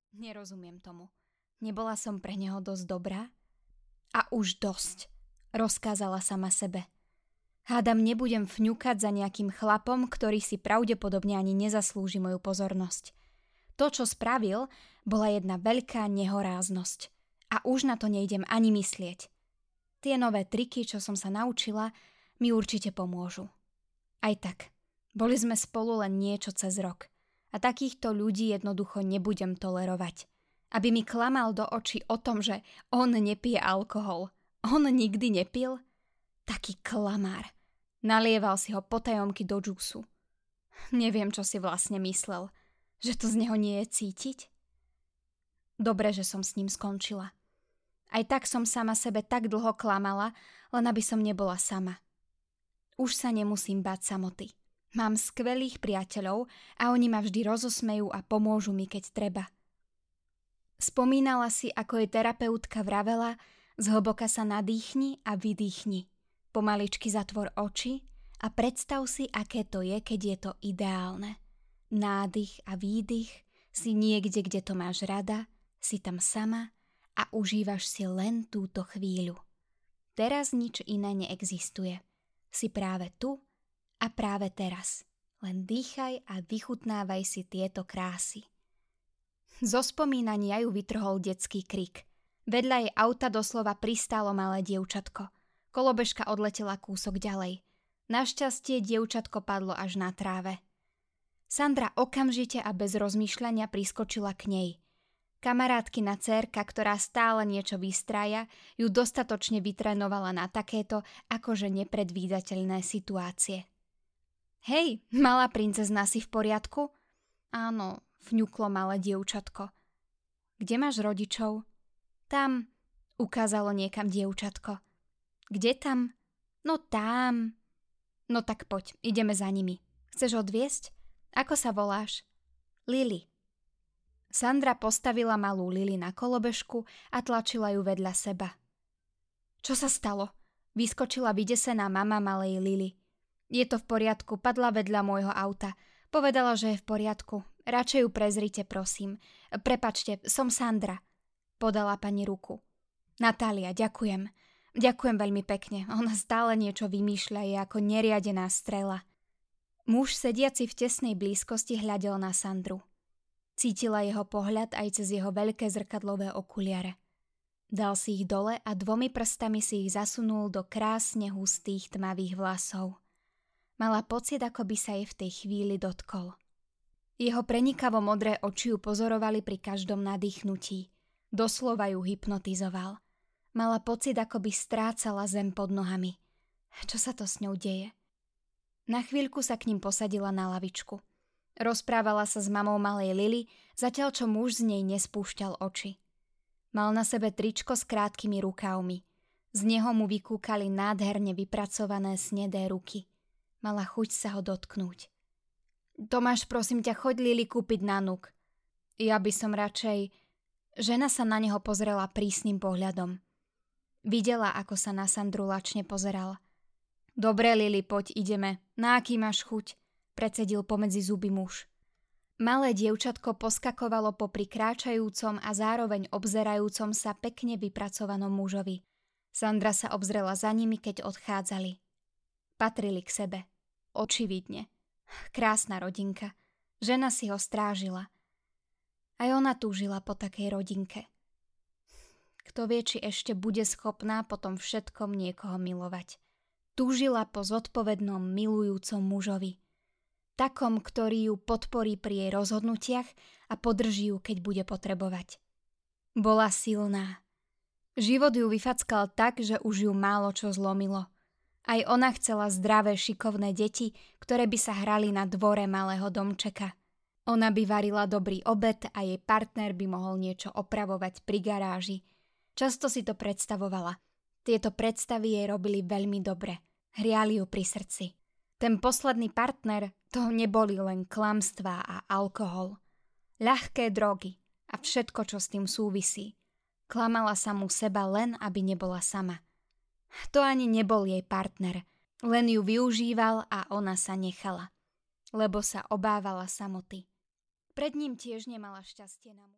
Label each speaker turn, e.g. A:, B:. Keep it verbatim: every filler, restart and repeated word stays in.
A: Nerozumiem tomu. Nebola som pre neho dosť dobrá? A už dosť, rozkázala sama sebe. Hádam, nebudem fňukať za nejakým chlapom, ktorý si pravdepodobne ani nezaslúži moju pozornosť. To, čo spravil, bola jedna veľká nehoráznosť. A už na to nejdem ani myslieť. Tie nové triky, čo som sa naučila, mi určite pomôžu. Aj tak, boli sme spolu len niečo cez rok. A takýchto ľudí jednoducho nebudem tolerovať. Aby mi klamal do očí o tom, že on nepije alkohol. On nikdy nepil? Taký klamár. Nalieval si ho potajomky do džúsu. Neviem, čo si vlastne myslel. Že to z neho nie je cítiť? Dobre, že som s ním skončila. Aj tak som sama sebe tak dlho klamala, len aby som nebola sama. Už sa nemusím báť samoty. Mám skvelých priateľov a oni ma vždy rozosmejú a pomôžu mi, keď treba. Spomínala si, ako jej terapeutka vravela, zhlboka sa nadýchni a vydýchni. Pomaličky zatvor oči a predstav si, aké to je, keď je to ideálne. Nádych a výdych, si niekde, kde to máš rada, si tam sama a užívaš si len túto chvíľu. Teraz nič iné neexistuje. Si práve tu a práve teraz. Len dýchaj a vychutnávaj si tieto krásy. Zo spomínania ju vytrhol detský krik. Vedľa jej auta doslova pristálo malé dievčatko. Kolobežka odletela kúsok ďalej. Našťastie dievčatko padlo až na tráve. Sandra okamžite a bez rozmýšľania priskočila k nej. Kamarátkina dcérka, ktorá stále niečo vystrája, ju dostatočne vytrénovala na takéto akože nepredvídateľné situácie. Hej, malá princezna, si v poriadku? Áno, fňuklo malé dievčatko. Kde máš rodičov? Tam, ukázalo niekam dievčatko. Kde tam? No tam. No tak poď, ideme za nimi. Chceš odviesť? Ako sa voláš? Lily. Sandra postavila malú Lily na kolobežku a tlačila ju vedľa seba. Čo sa stalo? Vyskočila vydesená mama malej Lily. Je to v poriadku, padla vedľa môjho auta. Povedala, že je v poriadku. Radšej ju prezrite, prosím. Prepačte, som Sandra. Podala pani ruku. Natália, ďakujem. Ďakujem veľmi pekne. Ona stále niečo vymýšľa, je ako neriadená strela. Muž sediaci v tesnej blízkosti hľadel na Sandru. Cítila jeho pohľad aj cez jeho veľké zrkadlové okuliare. Dal si ich dole a dvomi prstami si ich zasunul do krásne hustých tmavých vlasov. Mala pocit, ako by sa jej v tej chvíli dotkol. Jeho prenikavo modré oči ju pozorovali pri každom nadýchnutí. Doslova ju hypnotizoval. Mala pocit, ako by strácala zem pod nohami. Čo sa to s ňou deje? Na chvíľku sa k ním posadila na lavičku. Rozprávala sa s mamou malej Lily, zatiaľ čo muž z nej nespúšťal oči. Mal na sebe tričko s krátkými rukávmi. Z neho mu vykúkali nádherne vypracované snedé ruky. Mala chuť sa ho dotknúť. Tomáš, prosím ťa, choď Lily kúpiť nanúk. Ja by som radšej... Žena sa na neho pozrela prísnym pohľadom. Videla, ako sa na Sandru lačne pozeral. Dobre, Lily, poď, ideme. Na aký máš chuť? Precedil pomedzi zuby muž. Malé dievčatko poskakovalo popri kráčajúcom a zároveň obzerajúcom sa pekne vypracovanom mužovi. Sandra sa obzrela za nimi, keď odchádzali. Patrili k sebe. Očividne. Krásna rodinka. Žena si ho strážila. Aj ona túžila po takej rodinke. Kto vie, či ešte bude schopná po tom všetkom niekoho milovať. Túžila po zodpovednom, milujúcom mužovi. Takom, ktorý ju podporí pri jej rozhodnutiach a podrží ju, keď bude potrebovať. Bola silná. Život ju vyfackal tak, že už ju málo čo zlomilo. Aj ona chcela zdravé, šikovné deti, ktoré by sa hrali na dvore malého domčeka. Ona by varila dobrý obed a jej partner by mohol niečo opravovať pri garáži. Často si to predstavovala. Tieto predstavy jej robili veľmi dobre. Hriali ju pri srdci. Ten posledný partner, to neboli len klamstvá a alkohol. Ľahké drogy a všetko, čo s tým súvisí. Klamala samu seba len, aby nebola sama. To ani nebol jej partner, len ju využíval a ona sa nechala. Lebo sa obávala samoty. Pred ním tiež nemala šťastie na muža.